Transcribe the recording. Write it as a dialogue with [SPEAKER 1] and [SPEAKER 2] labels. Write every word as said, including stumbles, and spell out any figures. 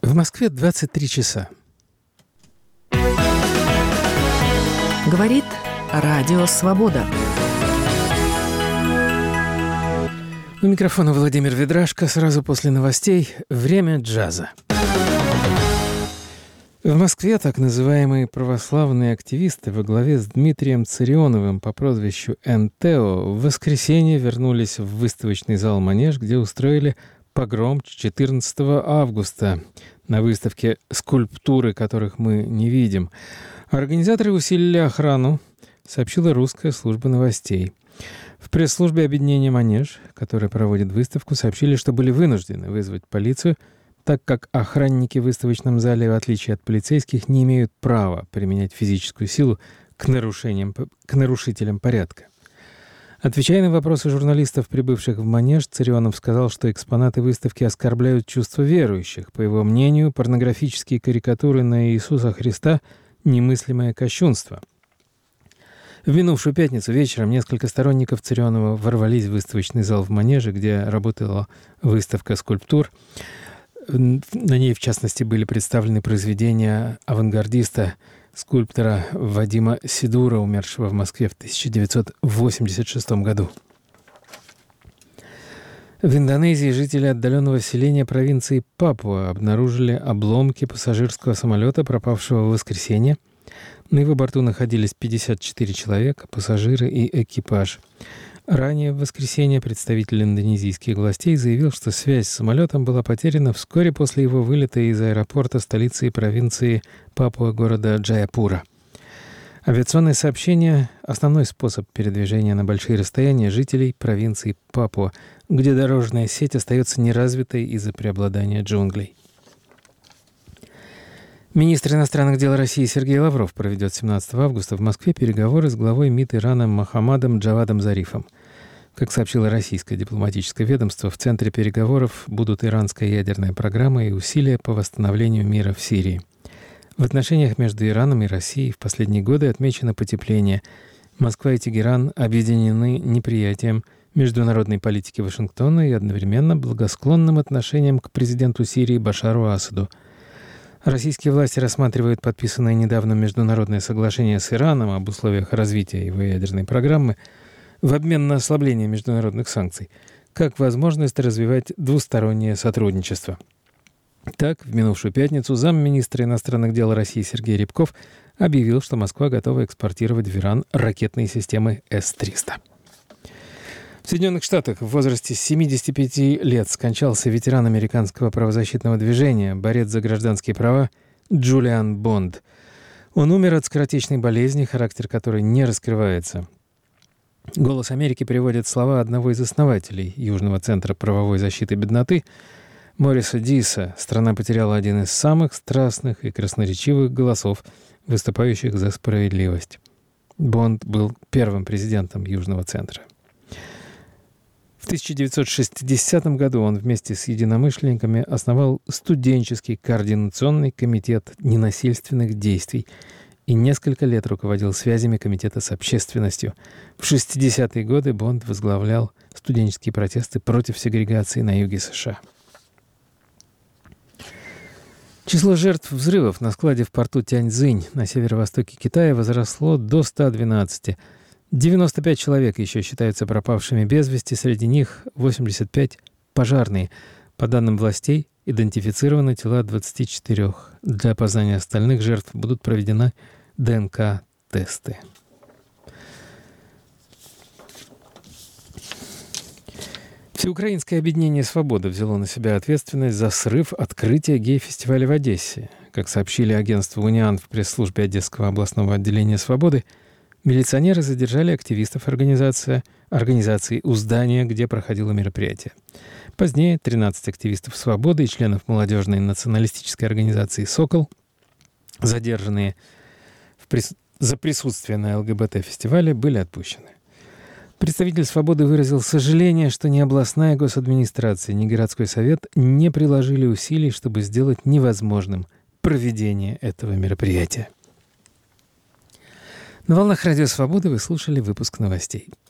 [SPEAKER 1] В Москве двадцать три часа.
[SPEAKER 2] Говорит Радио Свобода.
[SPEAKER 1] У микрофона Владимир Ведрашко. Сразу после новостей время джаза. В Москве так называемые православные активисты во главе с Дмитрием Царионовым по прозвищу эн тэ о в воскресенье вернулись в выставочный зал «Манеж», где устроили погром четырнадцатого августа на выставке скульптуры, которых мы не видим. Организаторы усилили охрану, сообщила русская служба новостей. В пресс-службе объединения «Манеж», которая проводит выставку, сообщили, что были вынуждены вызвать полицию, так как охранники в выставочном зале, в отличие от полицейских, не имеют права применять физическую силу к нарушениям, к нарушителям порядка. Отвечая на вопросы журналистов, прибывших в «Манеж», Царионов сказал, что экспонаты выставки оскорбляют чувства верующих. По его мнению, порнографические карикатуры на Иисуса Христа – немыслимое кощунство. В минувшую пятницу вечером несколько сторонников Царионова ворвались в выставочный зал в «Манеже», где работала выставка скульптур. На ней, в частности, были представлены произведения авангардиста, скульптора Вадима Сидура, умершего в Москве в тысяча девятьсот восемьдесят шестом году. В Индонезии жители отдаленного селения провинции Папуа обнаружили обломки пассажирского самолета, пропавшего в воскресенье. На его борту находились пятьдесят четыре человека, пассажиры и экипаж. Ранее в воскресенье представитель индонезийских властей заявил, что связь с самолетом была потеряна вскоре после его вылета из аэропорта столицы и провинции Папуа города Джаяпура. Авиационное сообщение – основной способ передвижения на большие расстояния жителей провинции Папуа, где дорожная сеть остается неразвитой из-за преобладания джунглей. Министр иностранных дел России Сергей Лавров проведет семнадцатого августа в Москве переговоры с главой МИД Ирана Мохаммадом Джавадом Зарифом. Как сообщило российское дипломатическое ведомство, в центре переговоров будут иранская ядерная программа и усилия по восстановлению мира в Сирии. В отношениях между Ираном и Россией в последние годы отмечено потепление. Москва и Тегеран объединены неприятием международной политики Вашингтона и одновременно благосклонным отношением к президенту Сирии Башару Асаду. Российские власти рассматривают подписанное недавно международное соглашение с Ираном об условиях развития его ядерной программы в обмен на ослабление международных санкций как возможность развивать двустороннее сотрудничество. Так, в минувшую пятницу замминистра иностранных дел России Сергей Рябков объявил, что Москва готова экспортировать в Иран ракетные системы эс триста. В Соединенных Штатах в возрасте семидесяти пяти лет скончался ветеран американского правозащитного движения, борец за гражданские права Джулиан Бонд. Он умер от скоротечной болезни, характер которой не раскрывается. «Голос Америки» приводит слова одного из основателей Южного центра правовой защиты бедноты Мориса Диса. Страна потеряла один из самых страстных и красноречивых голосов, выступающих за справедливость. Бонд был первым президентом Южного центра. В тысяча девятьсот шестидесятом году он вместе с единомышленниками основал студенческий координационный комитет ненасильственных действий и несколько лет руководил связями комитета с общественностью. В шестидесятые годы Бонд возглавлял студенческие протесты против сегрегации на юге США. Число жертв взрывов на складе в порту Тяньцзинь на северо-востоке Китая возросло до ста двенадцати. девяносто пять человек еще считаются пропавшими без вести, среди них восемьдесят пять пожарные. По данным властей, идентифицированы тела двадцати четырёх. Для опознания остальных жертв будут проведены дэ эн ка-тесты. Всеукраинское объединение «Свобода» взяло на себя ответственность за срыв открытия гей-фестиваля в Одессе. Как сообщили агентству «Униан» в пресс-службе Одесского областного отделения «Свободы», милиционеры задержали активистов организации, организации у здания, где проходило мероприятие. Позднее тринадцать активистов «Свободы» и членов молодежной националистической организации «Сокол», задержанные в прис... за присутствие на эл гэ бэ тэ-фестивале, были отпущены. Представитель «Свободы» выразил сожаление, что ни областная госадминистрация, ни городской совет не приложили усилий, чтобы сделать невозможным проведение этого мероприятия. На волнах Радио Свободы вы слушали выпуск новостей.